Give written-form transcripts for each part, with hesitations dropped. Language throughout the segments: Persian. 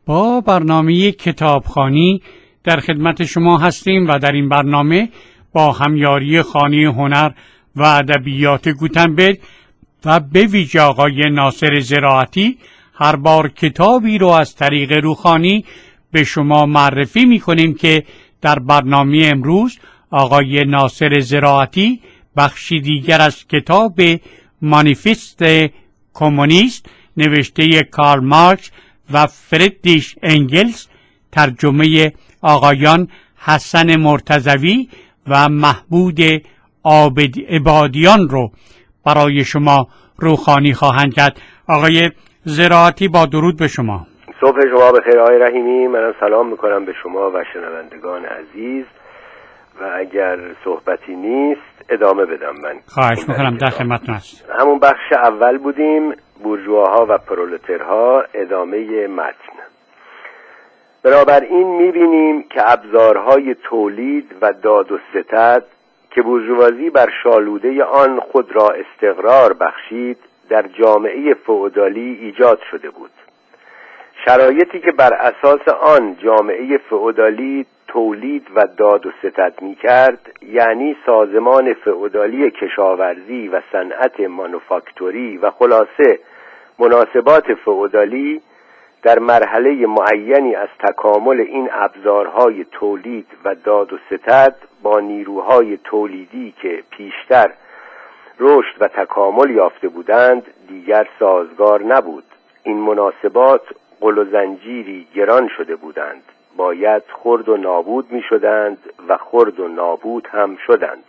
با برنامه کتابخوانی در خدمت شما هستیم و در این برنامه با همیاری خانه هنر و ادبیات گوتنبرگ و به ویژه آقای ناصر زراعتی هر بار کتابی رو از طریق روخانی به شما معرفی می‌کنیم که در برنامه امروز آقای ناصر زراعتی بخشی دیگر از کتاب مانیفست کمونیست نوشته کارل مارکس و فریدریش انگلز، ترجمه آقایان حسن مرتضوی و محمود عبادیان رو برای شما روخانی خواهند کرد. آقای زراعتی با درود به شما. صبح شما بخیر آقای رحیمی. منم سلام میکنم به شما و شنوندگان عزیز و اگر صحبتی نیست ادامه بدم. من خواهش میکنم، در خدمتتون هستم. همون بخش اول بودیم، بورژواها و پرولترها، ادامه متن. بنابراین میبینیم که ابزارهای تولید و داد و ستد که بورژوازی بر شالوده آن خود را استقرار بخشید در جامعه فئودالی ایجاد شده بود. شرایطی که بر اساس آن جامعه فئودالی تولید و داد و ستد می‌کرد، یعنی سازمان فئودالی کشاورزی و صنعت مانوفاکتوری و خلاصه مناسبات فئودالی، در مرحله معینی از تکامل این ابزارهای تولید و داد و ستد با نیروهای تولیدی که پیشتر رشد و تکامل یافته بودند دیگر سازگار نبود. این مناسبات قل و زنجیری گران شده بودند، باید خرد و نابود می شدند و خرد و نابود هم شدند.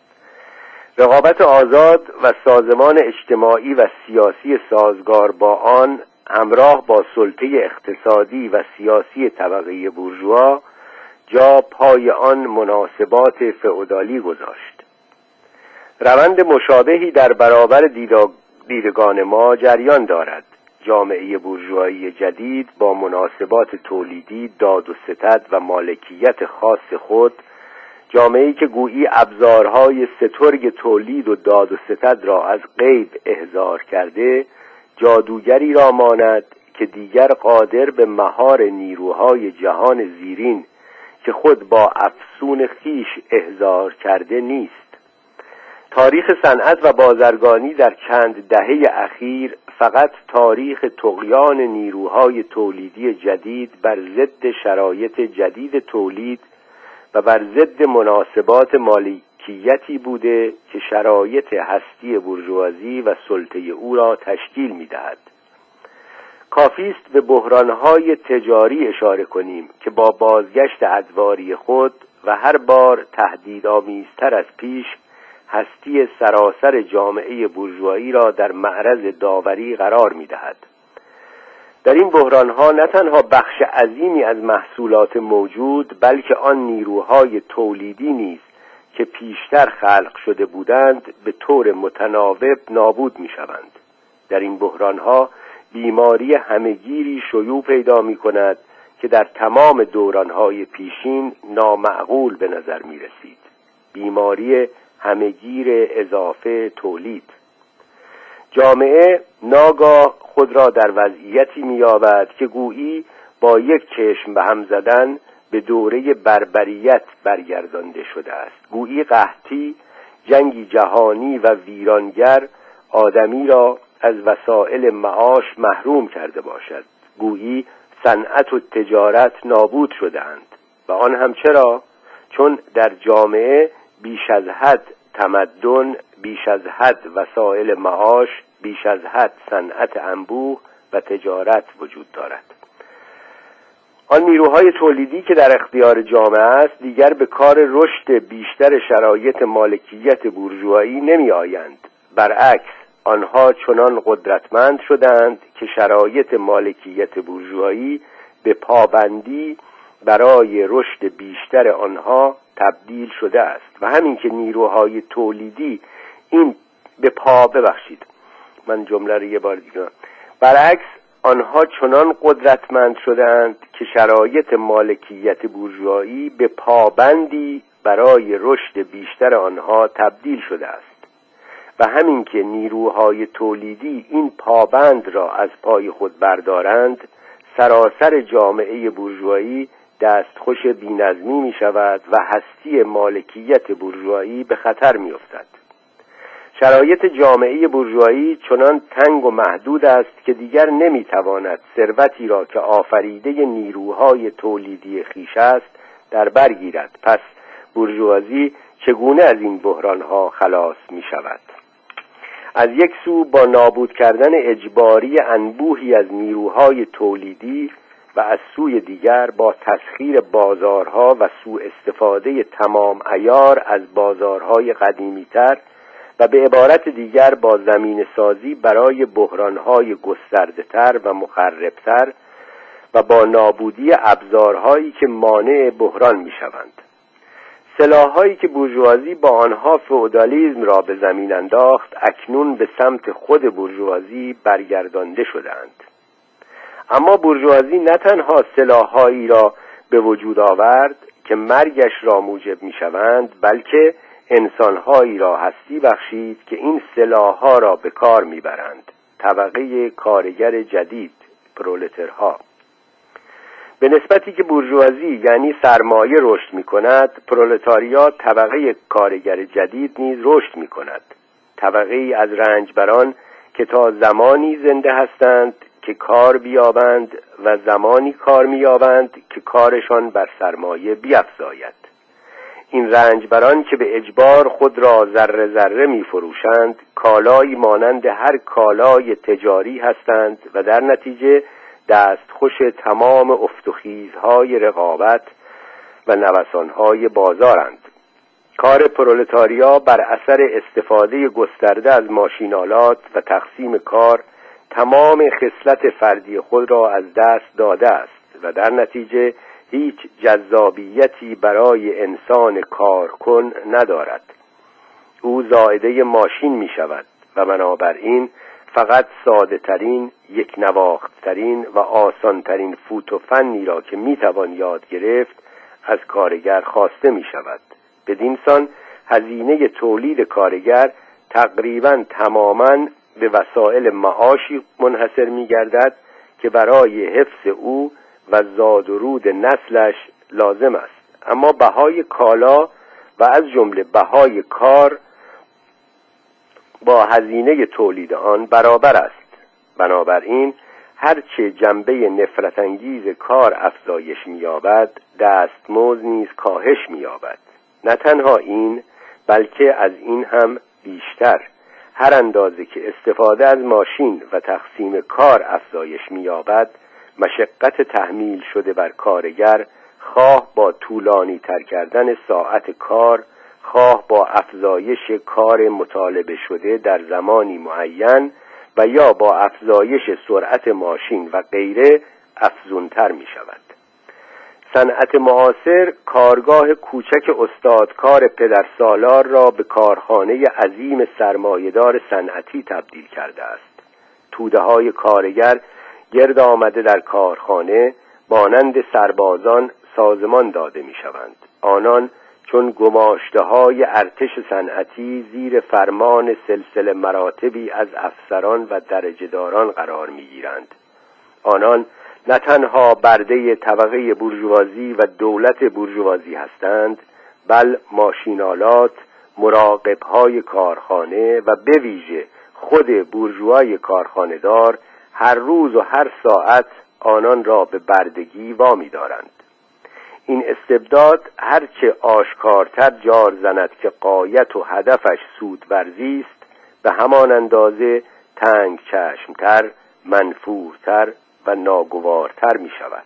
رقابت آزاد و سازمان اجتماعی و سیاسی سازگار با آن همراه با سلطه اقتصادی و سیاسی طبقه بورژوا جا پای آن مناسبات فئودالی گذاشت. روند مشابهی در برابر دیدگان ما جریان دارد. جامعه بورژوایی جدید با مناسبات تولیدی، داد و ستد و مالکیت خاص خود، جامعه‌ای که گویی ابزارهای سترگ تولید و داد و ستد را از غیب احضار کرده، جادوگری را ماند که دیگر قادر به مهار نیروهای جهان زیرین که خود با افسون خیش احضار کرده نیست. تاریخ صنعت و بازرگانی در چند دهه اخیر فقط تاریخ طغیان نیروهای تولیدی جدید بر ضد شرایط جدید تولید و بر ضد مناسبات مالکیتی بوده که شرایط هستی بورژوازی و سلطه او را تشکیل می‌دهد. کافی است به بحران‌های تجاری اشاره کنیم که با بازگشت ادواری خود و هر بار تهدیدآمیزتر از پیش هستی سراسر جامعه بورژوایی را در معرض داوری قرار می‌دهد. در این بحران‌ها نه تنها بخش عظیمی از محصولات موجود، بلکه آن نیروهای تولیدی نیز که پیشتر خلق شده بودند به طور متناوب نابود می‌شوند. در این بحران‌ها بیماری همه‌گیری شیوع پیدا می‌کند که در تمام دوران‌های پیشین نامعقول به نظر می‌رسید. بیماری همه‌گیر اضافه تولید. جامعه ناگاه خود را در وضعیتی می‌یابد که گویی با یک چشم به هم زدن به دوره بربریت برگردانده شده است. گویی قحطی، جنگی جهانی و ویرانگر آدمی را از وسایل معاش محروم کرده باشد. گویی صنعت و تجارت نابود شده‌اند و آن هم چرا؟ چون در جامعه بیش از حد تمدن، بیش از حد وسایل معاش، بیش از حد صنعت انبوه و تجارت وجود دارد. آن نیروهای تولیدی که در اختیار جامعه است دیگر به کار رشد بیشتر شرایط مالکیت بورژوایی نمی آیند. برعکس آنها چنان قدرتمند شدند که شرایط مالکیت بورژوایی به پابندی برای رشد بیشتر آنها تبدیل شده است و همین که نیروهای تولیدی این من جمله رو یه بار دیگه برعکس آنها چنان قدرتمند شدند که شرایط مالکیت بورژوایی به پابندی برای رشد بیشتر آنها تبدیل شده است و همین که نیروهای تولیدی این پابند را از پای خود بردارند، سراسر جامعه بورژوایی دستخوش بی‌نظمی می شود و هستی مالکیت بورژوایی به خطر می افتد. شرایط جامعه بورژوایی چنان تنگ و محدود است که دیگر نمی تواند ثروتی را که آفریده نیروهای تولیدی خویش است در بر گیرد. پس بورژوازی چگونه از این بحرانها خلاص می شود؟ از یک سو با نابود کردن اجباری انبوهی از نیروهای تولیدی و از سوی دیگر با تسخیر بازارها و سوء استفاده تمام عیار از بازارهای قدیمی‌تر و به عبارت دیگر با زمین سازی برای بحرانهای گسترده‌تر و مخربتر و با نابودی ابزارهایی که مانع بحران می‌شوند. سلاح‌هایی که بورژوازی با آنها فئودالیسم را به زمین انداخت اکنون به سمت خود بورژوازی برگردانده شدند. اما بورژوازی نه تنها سلاح‌هایی را به وجود آورد که مرگش را موجب می‌شوند، بلکه انسان‌هایی را هستی بخشید که این سلاح‌ها را به کار می‌برند. طبقه کارگر جدید، پرولترها. به نسبتی که بورژوازی یعنی سرمایه رشد می‌کند، پرولتاریا طبقه کارگر جدید نیز رشد می‌کند. طبقه‌ای از رنجبران که تا زمانی زنده هستند که کار بیابند و زمانی کار می‌یابند که کارشان بر سرمایه بیفزاید. این رنجبران که به اجبار خود را ذره ذره می‌فروشند، کالایی مانند هر کالای تجاری هستند و در نتیجه دستخوش تمام افت و خیزهای رقابت و نوسانهای بازارند. کار پرولتاریا بر اثر استفاده گسترده از ماشین‌آلات و تقسیم کار تمام خصلت فردی خود را از دست داده است و در نتیجه هیچ جذابیتی برای انسان کارکن ندارد. او زائده ماشین می شود و بنابراین فقط ساده ترین، یک نواخت ترین و آسان ترین فوت و فنی را که می توان یاد گرفت از کارگر خواسته می شود. بدین سان هزینه تولید کارگر تقریباً تماماً به وسایل معاشی منحصر می گردد که برای حفظ او و زاد و رود نسلش لازم است. اما بهای کالا و از جمله بهای کار با هزینه تولید آن برابر است. بنابراین هرچه جنبه نفرت انگیز کار افزایش می‌یابد، دستمزد نیز کاهش می‌یابد. نه تنها این، بلکه از این هم بیشتر. هر اندازه که استفاده از ماشین و تقسیم کار افزایش می‌یابد، مشقت تحمیل شده بر کارگر، خواه با طولانی تر کردن ساعت کار، خواه با افزایش کار مطالبه شده در زمانی معین و یا با افزایش سرعت ماشین و غیره افزونتر می شود. صنعت معاصر کارگاه کوچک استادکار پدرسالار را به کارخانه عظیم سرمایه‌دار صنعتی تبدیل کرده است. توده‌های کارگر گرد آمده در کارخانه مانند سربازان سازمان داده می شوند. آنان چون گماشته‌های ارتش صنعتی زیر فرمان سلسله مراتبی از افسران و درجه‌داران قرار می‌گیرند. آنان نه تنها برده طبقه بورژوازی و دولت بورژوازی هستند، بل ماشین‌آلات، مراقب‌های کارخانه و به ویژه خود بورژوای کارخانه‌دار هر روز و هر ساعت آنان را به بردگی وامی دارند. این استبداد هرچه آشکارتر جار زند که غایت و هدفش سودورزی است، به همان اندازه تنگ چشمتر، منفورتر و ناگوارتر می شود.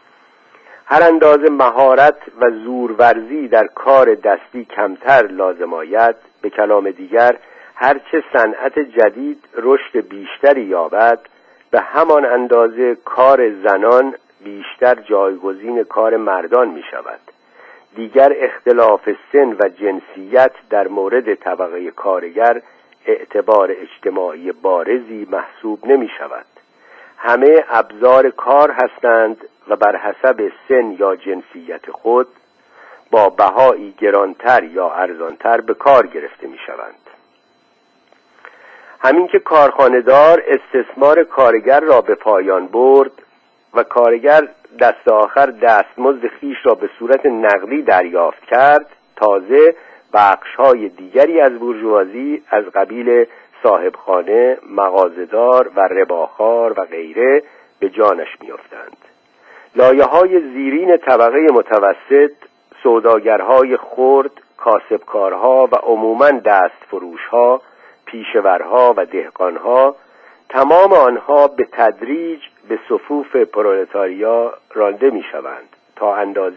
هر اندازه مهارت و زورورزی در کار دستی کمتر لازم آید، به کلام دیگر هرچه صنعت جدید رشد بیشتری یابد، به همان اندازه کار زنان بیشتر جایگزین کار مردان می شود. دیگر اختلاف سن و جنسیت در مورد طبقه کارگر اعتبار اجتماعی بارزی محسوب نمی شود. همه ابزار کار هستند و بر حسب سن یا جنسیت خود با بهایی گرانتر یا ارزانتر به کار گرفته می شوند. همین که کارخانه‌دار استثمار کارگر را به پایان برد، و کارگر دست آخر دستمزد خیش را به صورت نقدی دریافت کرد، تازه بخش‌های دیگری از بورژوازی از قبیل صاحبخانه، مغازه‌دار و رباخوار و غیره به جانش می‌افتند. لایه‌های زیرین طبقه متوسط، سوداگرهای خرد، کاسبکارها و عموماً دستفروشها، پیشورها و دهقانها، تمام آنها به تدریج به صفوف پرولتاریا رانده می‌شوند تا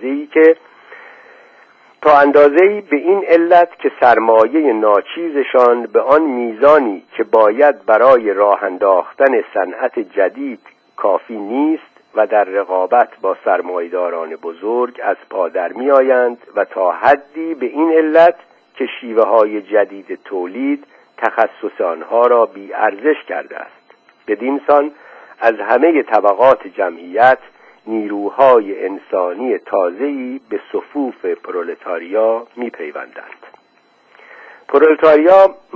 اندازه‌ای به این علت که سرمایه ناچیزشان به آن میزانی که باید برای راه انداختن صنعت جدید کافی نیست و در رقابت با سرمایه‌داران بزرگ از پا در می‌آیند و تا حدی به این علت که شیوه‌های جدید تولید تخصص آنها را بی‌ارزش کرده است. بدین سان از همه طبقات جمعیت نیروهای انسانی تازه‌ای به صفوف پرولتاریا می‌پیوندند. پرولتاریا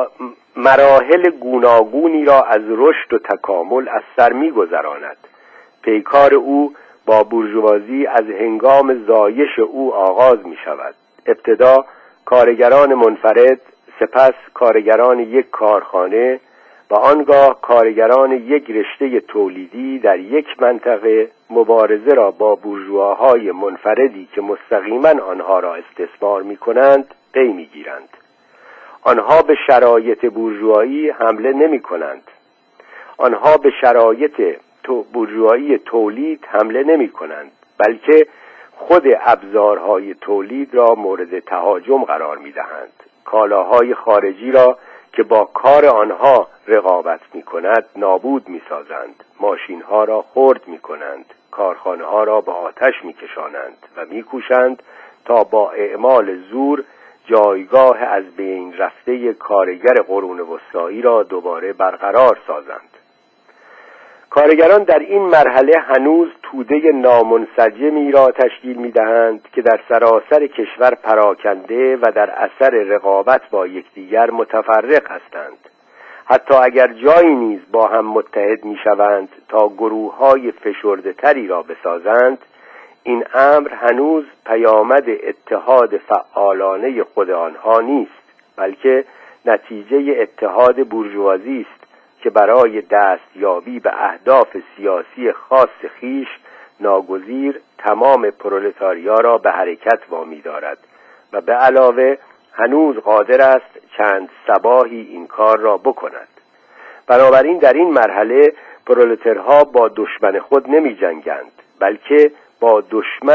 مراحل گوناگونی را از رشد و تکامل از سر می‌گذراند. پیکار او با بورژوازی از هنگام زایش او آغاز می‌شود. ابتدا کارگران منفرد، سپس کارگران یک کارخانه و آنگاه کارگران یک رشته تولیدی در یک منطقه مبارزه را با بورژواهای منفردی که مستقیما آنها را استثمار می‌کنند پی می‌گیرند. آنها به شرایط بورژوایی حمله نمی‌کنند. آنها به شرایط بورژوایی تولید حمله نمی‌کنند، بلکه خود ابزارهای تولید را مورد تهاجم قرار می‌دهند. کالاهای خارجی را که با کار آنها رقابت می‌کند نابود می‌سازند. ماشین‌ها را خرد می‌کنند. کارخانه‌ها را به آتش می‌کشانند و می‌کوشند تا با اعمال زور جایگاه از بین رفته کارگر قرون وسطایی را دوباره برقرار سازند. کارگران در این مرحله هنوز توده نامنسجمی را تشکیل می‌دهند که در سراسر کشور پراکنده و در اثر رقابت با یکدیگر متفرق هستند. حتی اگر جایی نیز با هم متحد می‌شوند تا گروه‌های فشرده‌تری را بسازند، این امر هنوز پیامد اتحاد فعالانه خود آنها نیست، بلکه نتیجه اتحاد بورژوازی است که برای دستیابی به اهداف سیاسی خاص خیش ناگزیر تمام پرولتاریا را به حرکت وامی دارد و به علاوه هنوز قادر است چند صباحی این کار را بکند. بنابراین در این مرحله پرولترها با دشمن خود نمی جنگند، بلکه با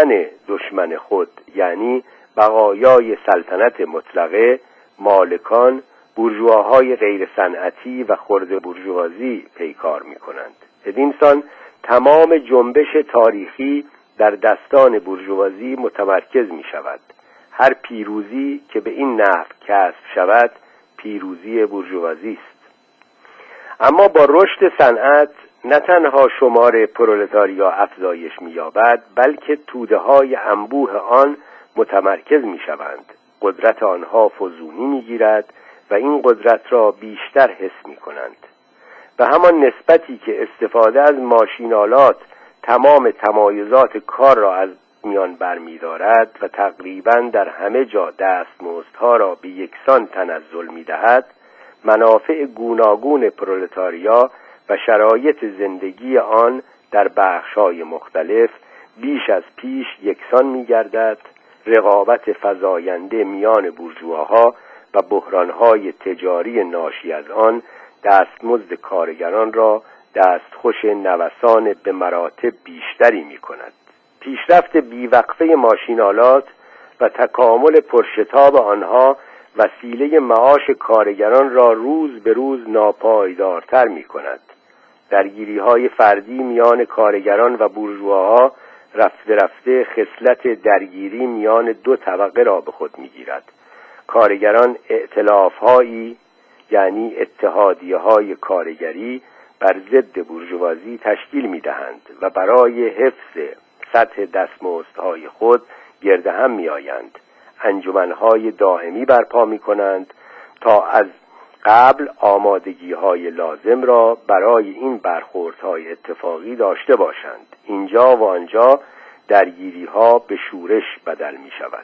دشمن خود، یعنی بقایای سلطنت مطلقه، مالکان، بورژواهای غیر صنعتی و خرد بورژوازی پیکار می کنند. بدین سان تمام جنبش تاریخی در دستان بورژوازی متمرکز می شود. هر پیروزی که به این نحو کسب شود پیروزی بورژوازی است. اما با رشد صنعت نه تنها شمار پرولتاریا افزایش می یابد، بلکه توده های انبوه آن متمرکز می شوند. قدرت آنها فزونی می گیرد و این قدرت را بیشتر حس می کنند. به همان نسبتی که استفاده از ماشینالات تمام تمایزات کار را از میان برمی دارد و تقریباً در همه جا دستمزدها را به یکسان تنزل می دهد، منافع گوناگون پرولتاریا و شرایط زندگی آن در بخش‌های مختلف بیش از پیش یکسان می گردد. رقابت فزاینده میان بورژواها و بحران‌های تجاری ناشی از آن دستمزد کارگران را دستخوش نوسان به مراتب بیشتری می‌کند. پیشرفت بیوقفه ماشینالات و تکامل پرشتاب آنها وسیله معاش کارگران را روز به روز ناپایدارتر می‌کند. درگیری‌های فردی میان کارگران و بورژواها رفته رفته خصلت درگیری میان دو طبقه را به خود می‌گیرد. کارگران ائتلاف‌هایی، یعنی اتحادیه‌های کارگری، بر ضد بورژوازی تشکیل می‌دهند و برای حفظ سطح دستمزدهای خود گرد هم می‌آیند. انجمن‌های دائمی برپا می‌کنند تا از قبل آمادگی‌های لازم را برای این برخوردهای اتفاقی داشته باشند. اینجا و آنجا درگیری‌ها به شورش بدل می‌شود.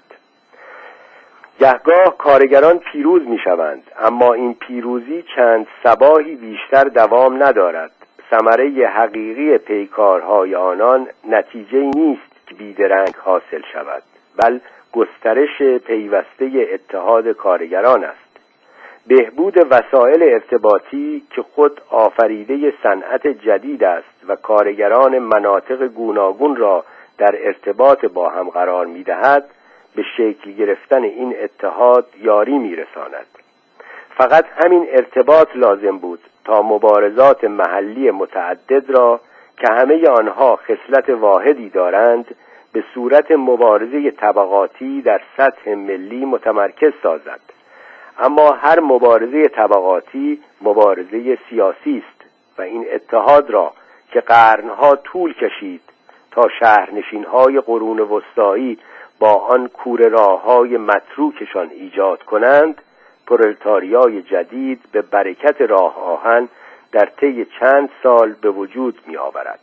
گهگاه کارگران پیروز می‌شوند، اما این پیروزی چند صباحی بیشتر دوام ندارد. ثمره حقیقی پیکارهای آنان نتیجه‌ای نیست که بیدرنگ حاصل شود، بل گسترش پیوسته اتحاد کارگران است. بهبود وسایل ارتباطی که خود آفریده صنعت جدید است و کارگران مناطق گوناگون را در ارتباط با هم قرار می‌دهد، به شکل گرفتن این اتحاد یاری می‌رساند. فقط همین ارتباط لازم بود تا مبارزات محلی متعدد را که همه آنها خصلت واحدی دارند به صورت مبارزه طبقاتی در سطح ملی متمرکز سازد. اما هر مبارزه طبقاتی مبارزه سیاسی است و این اتحاد را که قرنها طول کشید تا شهرنشین‌های قرون وسطایی با آن کوره راه‌های متروکشان ایجاد کنند، پرولتاریای جدید به برکت راه آهن در طی چند سال به وجود می‌آورد.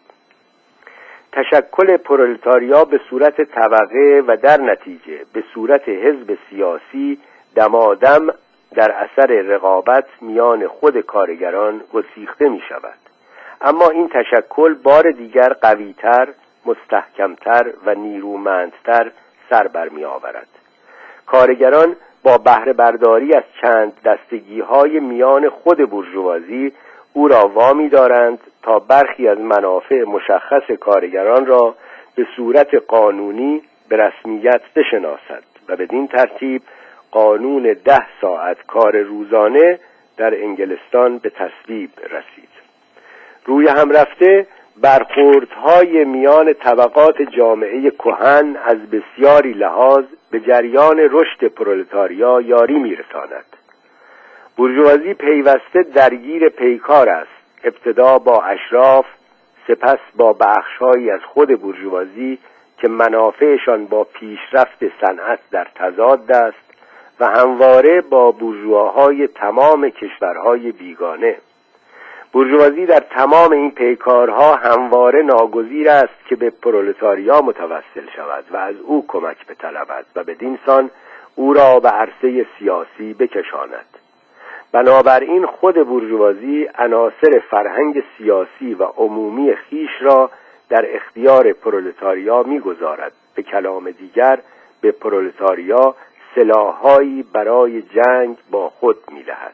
تشکل پرولتاریا به صورت طبقه و در نتیجه به صورت حزب سیاسی دمادم در اثر رقابت میان خود کارگران گسیخته می‌شود. اما این تشکل بار دیگر قوی‌تر، مستحکم‌تر و نیرومندتر سر برمی‌آورد. کارگران با بهره برداری از چند دستگی‌های میان خود بورژوازی او را وامی دارند تا برخی از منافع مشخص کارگران را به صورت قانونی به رسمیت بشناسد و بدین ترتیب قانون 10 ساعت کار روزانه در انگلستان به تصویب رسید. روی هم رفته برخوردهای میان طبقات جامعه کهن از بسیاری لحاظ به جریان رشد پرولتاریا یاری می‌رساند. بورژوازی پیوسته درگیر پیکار است، ابتدا با اشراف، سپس با بخش‌هایی از خود بورژوازی که منافعشان با پیشرفت صنعت در تضاد است و همواره با بورژواهای تمام کشورهای بیگانه. بورژوازی در تمام این پیکارها همواره ناگزیر است که به پرولتاریا متوسل شود و از او کمک بطلبد و بدین سان او را به عرصه سیاسی بکشاند. بنابراین خود بورژوازی عناصر فرهنگ سیاسی و عمومی خیش را در اختیار پرولتاریا می‌گذارد. به کلام دیگر به پرولتاریا سلاح‌هایی برای جنگ با خود می‌دهد.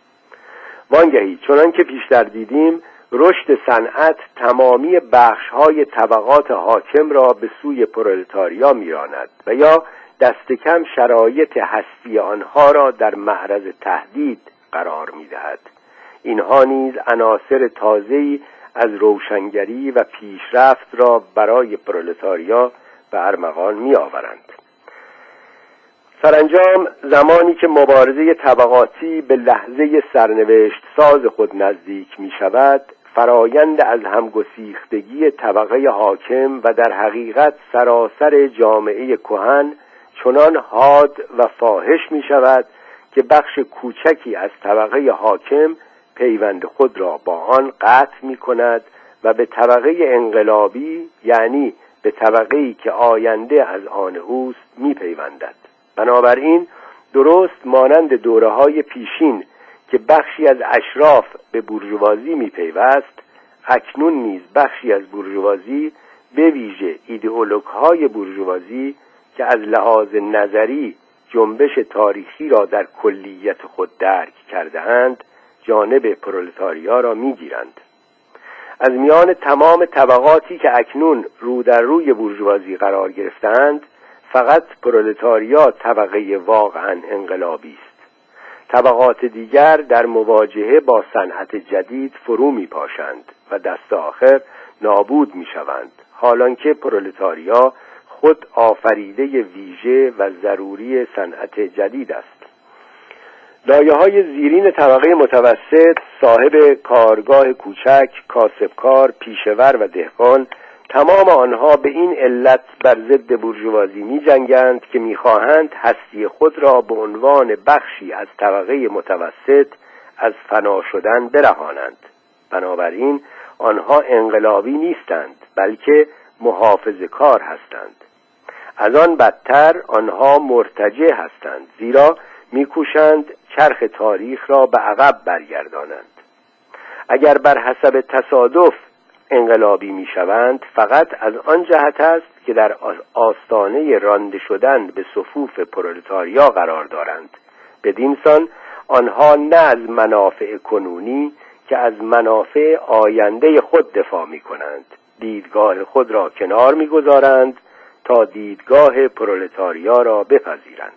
وانگهی چنان که پیشتر دیدیم، رشد صنعت تمامی بخش‌های طبقات حاکم را به سوی پرولتاریا می‌راند و یا دست کم شرایط هستی آنها را در معرض تهدید قرار می‌دهد. اینها نیز عناصر تازه‌ای از روشنگری و پیشرفت را برای پرولتاریا به ارمغان می‌آورند. سرانجام زمانی که مبارزه طبقاتی به لحظه سرنوشت ساز خود نزدیک می شود، فرایند از همگسیختگی طبقه حاکم و در حقیقت سراسر جامعه کهن چنان حاد و فاحش می شود که بخش کوچکی از طبقه حاکم پیوند خود را با آن قطع می کند و به طبقه انقلابی، یعنی به طبقه‌ای که آینده از آن اوست، می پیوندد. بنابراین درست مانند دوره‌های پیشین که بخشی از اشراف به بورژوازی می‌پیوست، اکنون نیز بخشی از بورژوازی به ویژه ایدئولوژهای بورژوازی که از لحاظ نظری جنبش تاریخی را در کلیت خود درک کرده‌اند، جانب پرولتاریا را می‌گیرند. از میان تمام طبقاتی که اکنون رو در روی بورژوازی قرار گرفتند، فقط پرولتاریا طبقه واقعا انقلابی است. طبقات دیگر در مواجهه با صنعت جدید فرو می‌پاشند و دست آخر نابود می‌شوند، حالانکه پرولتاریا خود آفریده ویژه و ضروری صنعت جدید است. لایه‌های زیرین طبقه متوسط، صاحب کارگاه کوچک، کاسبکار، پیشور و دهقان، تمام آنها به این علت بر ضد بورژوازی می‌جنگند که می‌خواهند هستی خود را به عنوان بخشی از طبقه متوسط از فنا شدن برهانند. بنابراین آنها انقلابی نیستند، بلکه محافظه‌کار هستند. از آن بدتر آنها مرتجع هستند، زیرا می‌کوشند چرخ تاریخ را به عقب برگردانند. اگر بر حسب تصادف انقلابی میشوند فقط از آن جهت است که در آستانه رانده شدن به صفوف پرولتاریا قرار دارند. بدین سان آنها نه از منافع کنونی که از منافع آینده خود دفاع می‌کنند. دیدگاه خود را کنار می‌گذارند تا دیدگاه پرولتاریا را بپذیرند.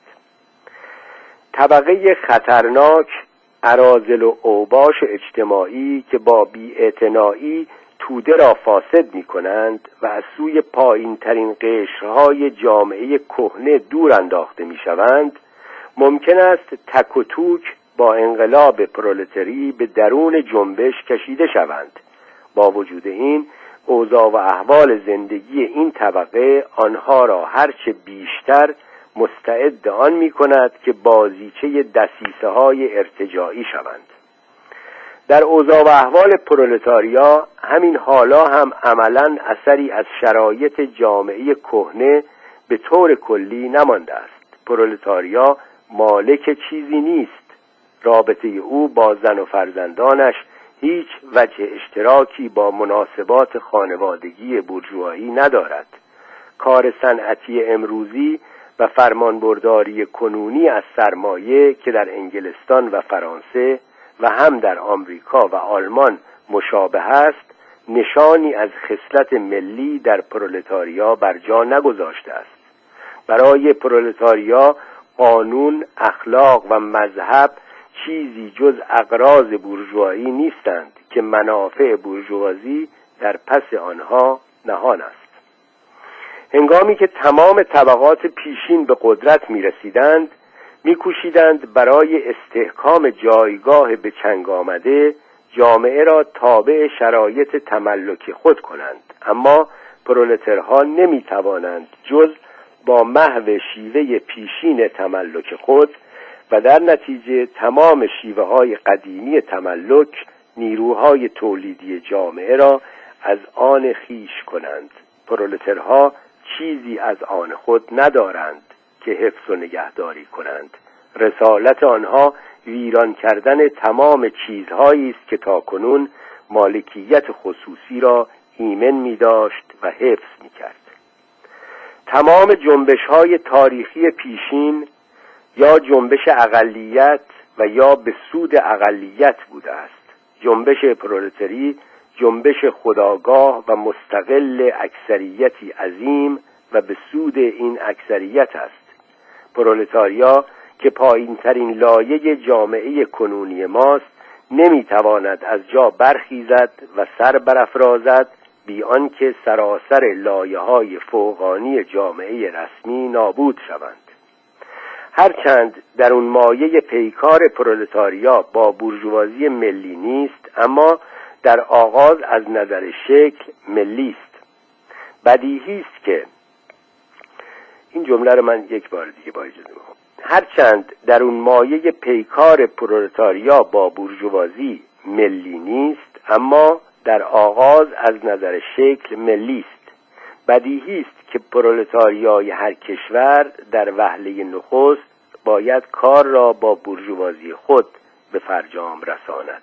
طبقه خطرناک، اراذل و اوباش اجتماعی که با بی‌اعتنایی توده را فاسد می‌کنند و از سوی پایین‌ترین قشرهای جامعه کهنه دور انداخته می‌شوند، ممکن است تک و توک با انقلاب پرولتری به درون جنبش کشیده شوند. با وجود این، اوضاع و احوال زندگی این طبقه آنها را هرچه بیشتر مستعد آن می‌کند که بازیچه دسیسه‌های ارتجاعی شوند. در اوضاع و احوال پرولتاریا همین حالا هم عملاً اثری از شرایط جامعه کهنه به طور کلی نمانده است. پرولتاریا مالک چیزی نیست. رابطه او با زن و فرزندانش هیچ وجه اشتراکی با مناسبات خانوادگی بورژوایی ندارد. کار صنعتی امروزی و فرمانبرداری کنونی از سرمایه که در انگلستان و فرانسه و هم در آمریکا و آلمان مشابه است، نشانی از خصلت ملی در پرولتاریا بر جا نگذاشته است. برای پرولتاریا قانون، اخلاق و مذهب چیزی جز اغراض بورژوایی نیستند که منافع بورژوازی در پس آنها نهان است. هنگامی که تمام طبقات پیشین به قدرت می رسیدند، می کوشیدند برای استحکام جایگاه به چنگ آمده جامعه را تابع شرایط تملک خود کنند، اما پرولترها نمی توانند جز با محو شیوه پیشین تملک خود و در نتیجه تمام شیوه های قدیمی تملک نیروهای تولیدی جامعه را از آن خیش کنند. پرولترها چیزی از آن خود ندارند که حفظ و نگهداری کنند. رسالت آنها ویران کردن تمام چیزهایی است که تاکنون مالکیت خصوصی را ایمن می داشت و حفظ می کرد. تمام جنبش‌های تاریخی پیشین یا جنبش اقلیت و یا به سود اقلیت بوده است. جنبش پرولتری جنبش خودآگاه و مستقل اکثریتی عظیم و به سود این اکثریت است. پرولتاریا که پایین‌ترین لایه جامعه کنونی ماست نمی‌تواند از جا برخیزد و سر برافرازد بی آنکه سراسر لایه‌های فوقانی جامعه رسمی نابود شوند. هرچند در اون مایه پیکار پرولتاریا با بورژوازی ملی نیست، اما در آغاز از نظر شکل ملی است. بدیهی است که این جمله رو من یک بار دیگه با اجازه می‌خونم. هرچند در اون مایه پیکار پرولتاریا با بورژوازی ملی نیست، اما در آغاز از نظر شکل ملی است. بدیهی است که پرولتاریای هر کشور در وهله نخست باید کار را با بورژوازی خود به فرجام رساند.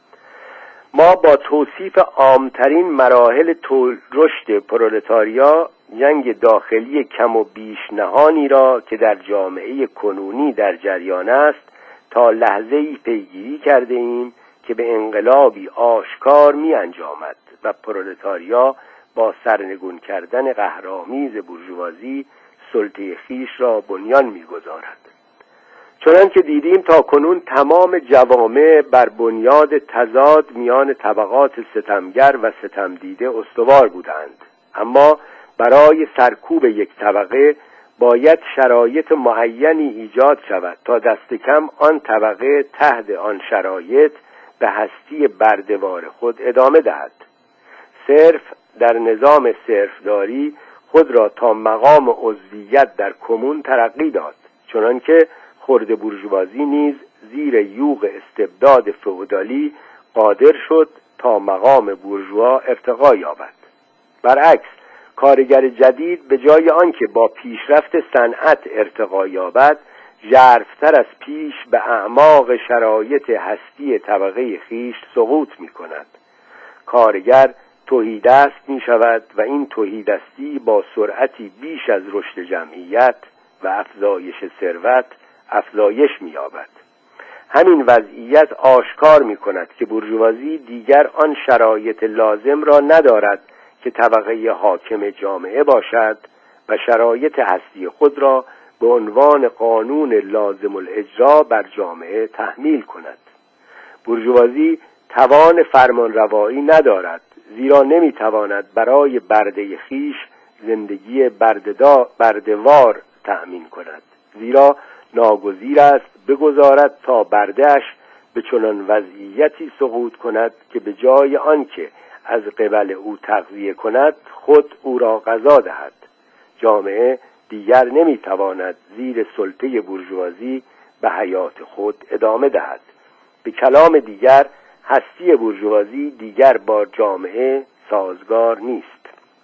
ما با توصیف عامترین مراحل رشد پرولتاریا جنگ داخلی کم و بیش نهانی را که در جامعه کنونی در جریان است تا لحظه‌ای پیگیری کرده ایم که به انقلابی آشکار می انجامد و پرولتاریا با سرنگون کردن قهرآمیز بورژوازی سلطه خویش را بنیان می گذارد. چنانکه دیدیم تا کنون تمام جوامع بر بنیاد تضاد میان طبقات ستمگر و ستمدیده استوار بودند، اما برای سرکوب یک طبقه باید شرایط معینی ایجاد شود تا دست کم آن طبقه تحت آن شرایط به هستی بردوار خود ادامه دهد. صرف در نظام صرفداری خود را تا مقام عضویت در کمون ترقی داد، چنانکه خرد بورژوازی نیز زیر یوغ استبداد فئودالی قادر شد تا مقام بورژوا ارتقا یابد. برعکس، کارگر جدید به جای آنکه با پیشرفت صنعت ارتقا یابد، ژرف‌تر از پیش به اعماق شرایط هستی طبقه خویش سقوط می‌کند. کارگر تهیدست می‌شود و این تهیدستی با سرعتی بیش از رشد جمعیت و افزایش ثروت افزایش می‌یابد. همین وضعیت آشکار می‌کند که بورژوازی دیگر آن شرایط لازم را ندارد که طبقه حاکم جامعه باشد و شرایط هستی خود را به عنوان قانون لازم الاجرا بر جامعه تحمیل کند. بورژوازی توان فرمانروایی ندارد، زیرا نمیتواند برای برده خویش زندگی بردهوار تأمین کند، زیرا ناگزیر است بگذارد تا برده‌اش به چنان وضعیتی سقوط کند که به جای آنکه از قبل او تغذیه کند خود او را غذا دهد. جامعه دیگر نمیتواند زیر سلطه بورژوازی به حیات خود ادامه دهد. به کلام دیگر، هستی بورژوازی دیگر با جامعه سازگار نیست.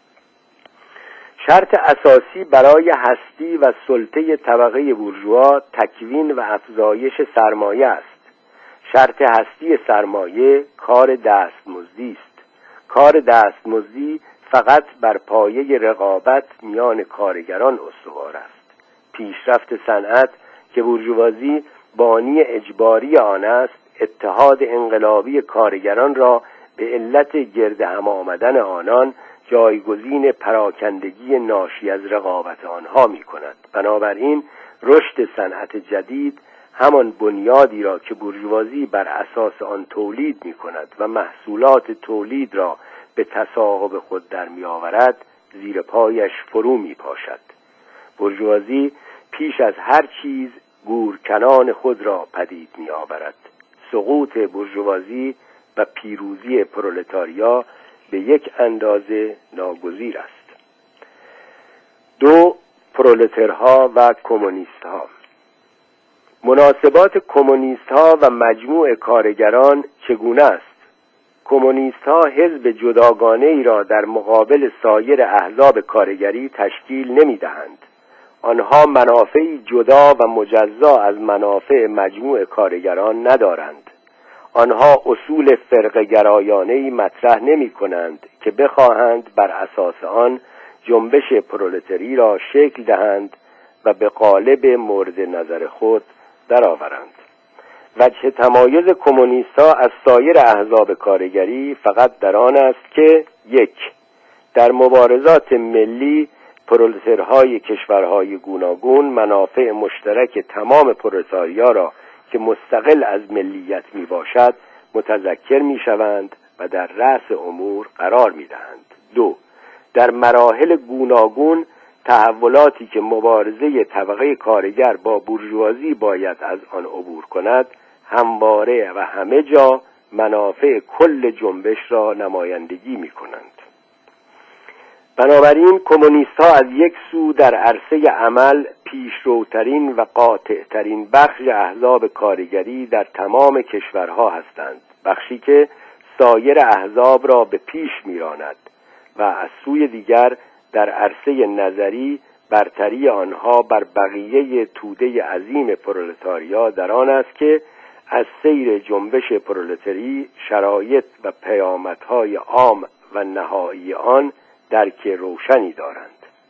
شرط اساسی برای هستی و سلطه طبقه بورژوا تکوین و افزایش سرمایه است. شرط هستی سرمایه کار دستمزدی است. کار دستمزدی فقط بر پایه رقابت میان کارگران استوار است. پیشرفت صنعت که بورژوازی بانی اجباری آن است، اتحاد انقلابی کارگران را به علت گرد هم آمدن آنان جایگزین پراکندگی ناشی از رقابت آنها می کند. بنابراین رشد صنعت جدید همان بنیادی را که بورژوازی بر اساس آن تولید می کند و محصولات تولید را به تصاحب خود در می آورد زیر پایش فرو می پاشد. بورژوازی پیش از هر چیز گورکنان خود را پدید می آورد. سقوط بورژوازی و پیروزی پرولتاریا به یک اندازه ناگزیر است. 2. پرولترها و کمونیستها. مناسبات کمونیستها و مجموع کارگران چگونه است؟ کمونیستها حزب جداگانه ای را در مقابل سایر احزاب کارگری تشکیل نمی دهند. آنها منافعی جدا و مجزا از منافع مجموع کارگران ندارند. آنها اصول فرقه گرایانه‌ای مطرح نمی کنند که بخواهند بر اساس آن جنبش پرولتری را شکل دهند و به قالب مورد نظر خود درآورند. وجه تمایز کمونیست‌ها از سایر احزاب کارگری فقط در آن است که 1. در مبارزات ملی پرولترهای کشورهای گوناگون منافع مشترک تمام پرولتاریا را که مستقل از ملیت می باشد متذکر می شوند و در رأس امور قرار می دهند. 2. در مراحل گوناگون تحولاتی که مبارزه طبقه کارگر با بورژوازی باید از آن عبور کند همواره و همه جا منافع کل جنبش را نمایندگی می کنند. بنابراین کمونیست‌ها از یک سو در عرصه عمل پیشروترین و قاطعترین بخش احزاب کارگری در تمام کشورها هستند، بخشی که سایر احزاب را به پیش می‌راند و از سوی دیگر در عرصه نظری برتری آنها بر بقیه توده عظیم پرولتاریا در آن است که از سیر جنبش پرولتری شرایط و پیامدهای عام و نهایی آن درک روشنی دارند.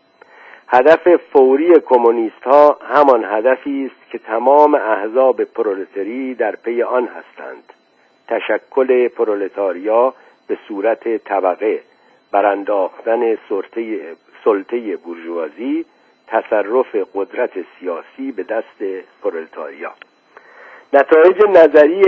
هدف فوری کمونیست‌ها همان هدفی است که تمام احزاب پرولتری در پی آن هستند: تشکل پرولتاریا به صورت طبقه، برانداختن سلطه بورژوازی، تصرف قدرت سیاسی به دست پرولتاریا. نتایج نظری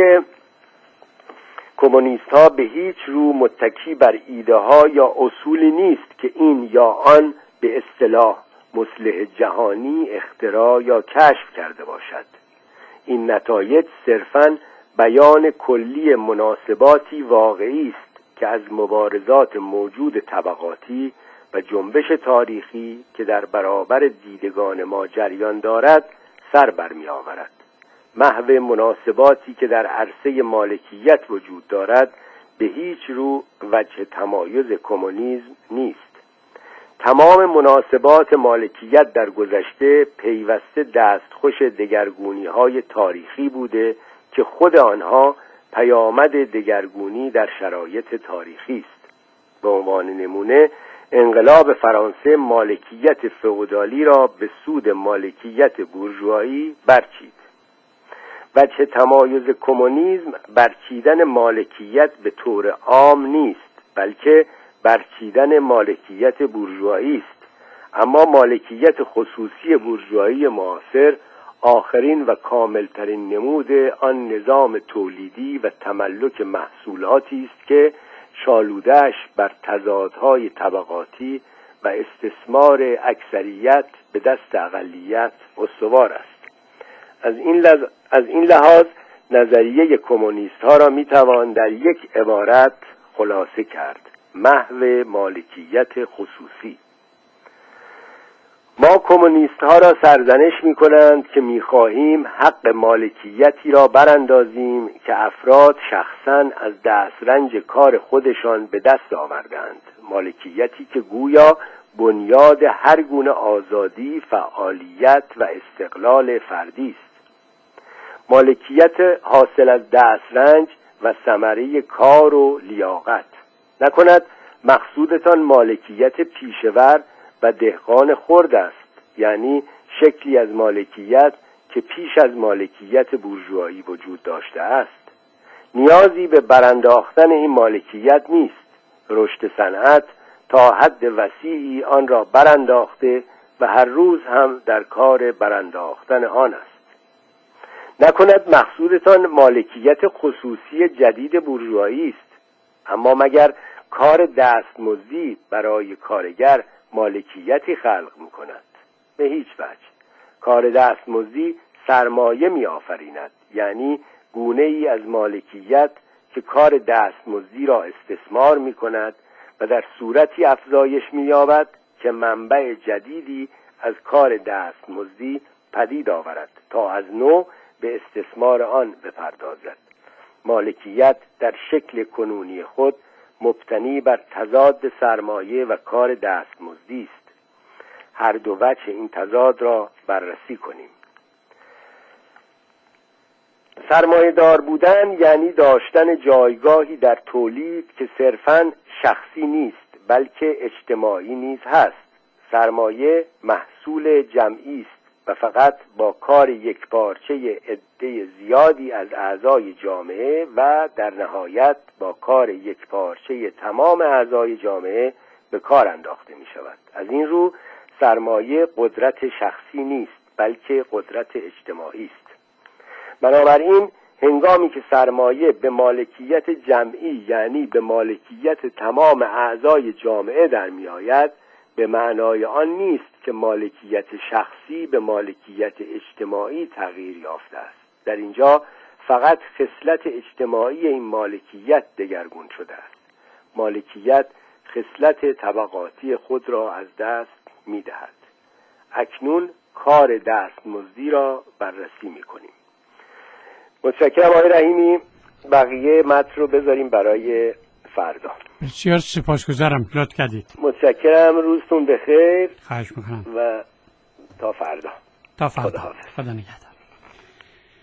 کمونیست‌ها به هیچ رو متکی بر ایده‌ها یا اصولی نیست که این یا آن به اصطلاح مصلح جهانی اختراع یا کشف کرده باشد. این نتایج صرفاً بیان کلی مناسباتی واقعی است که از مبارزات موجود طبقاتی و جنبش تاریخی که در برابر دیدگان ما جریان دارد سر برمی آورد. محو مناسباتی که در عرصه مالکیت وجود دارد به هیچ رو وجه تمایز کمونیسم نیست. تمام مناسبات مالکیت در گذشته پیوسته دستخوش دگرگونی‌های تاریخی بوده که خود آنها پیامد دگرگونی در شرایط تاریخی است. به عنوان نمونه انقلاب فرانسه مالکیت فئودالی را به سود مالکیت بورژوایی برچید. وجه تمایز کمونیسم برچیدن مالکیت به طور عام نیست، بلکه برچیدن مالکیت بورژوایی است. اما مالکیت خصوصی بورژوایی معاصر آخرین و کاملترین نمود آن نظام تولیدی و تملک محصولاتی است که شالوده‌اش بر تضادهای طبقاتی و استثمار اکثریت به دست اقلیت استوار است. از این لحاظ نظریه کمونیست ها را میتوان در یک عبارت خلاصه کرد: محو مالکیت خصوصی. ما کمونیست ها را سرزنش میکنند که میخواهیم حق مالکیتی را براندازیم که افراد شخصاً از دسترنج کار خودشان به دست آوردند، مالکیتی که گویا بنیاد هر گونه آزادی، فعالیت و استقلال فردی است. مالکیت حاصل از دسترنج و ثمره کار و لیاقت. نکند مقصودتان مالکیت پیشور و دهقان خرد است، یعنی شکلی از مالکیت که پیش از مالکیت بورژوایی وجود داشته است. نیازی به برانداختن این مالکیت نیست. رشد صنعت تا حد وسیعی آن را برانداخته و هر روز هم در کار برانداختن آن است. نکند مقصودتان مالکیت خصوصی جدید بورژوایی است. اما مگر کار دستمزدی برای کارگر مالکیتی خلق می‌کند؟ به هیچ وجه. کار دستمزدی سرمایه می‌آفریند، یعنی گونه‌ای از مالکیت که کار دستمزدی را استثمار می‌کند و در صورتی افزایش می‌یابد که منبع جدیدی از کار دستمزدی پدید آورد تا از نو به استثمار آن بپردازد. مالکیت در شکل کنونی خود مبتنی بر تضاد سرمایه و کار دستمزدی است. هر دو وجه این تضاد را بررسی کنیم. سرمایه دار بودن یعنی داشتن جایگاهی در تولید که صرفاً شخصی نیست بلکه اجتماعی نیز هست. سرمایه محصول جمعی است و فقط با کار یکپارچه عده زیادی از اعضای جامعه و در نهایت با کار یکپارچه تمام اعضای جامعه به کار انداخته می شود. از این رو سرمایه قدرت شخصی نیست بلکه قدرت اجتماعی است. بنابراین هنگامی که سرمایه به مالکیت جمعی یعنی به مالکیت تمام اعضای جامعه در می آید، به معنای آن نیست که مالکیت شخصی به مالکیت اجتماعی تغییر یافته است. در اینجا فقط خصلت اجتماعی این مالکیت دگرگون شده است. مالکیت خصلت طبقاتی خود را از دست می‌دهد. اکنون کار دستمزدی را بررسی می‌کنیم. متشکرم آقای رحیمی. بقیه متن رو بذاریم برای فردا. بسیار سپاسگزارم، لطف کردید. متشکرم، روزتون بخیر. خواهش میکنم و تا فردا. خدا نگهدار.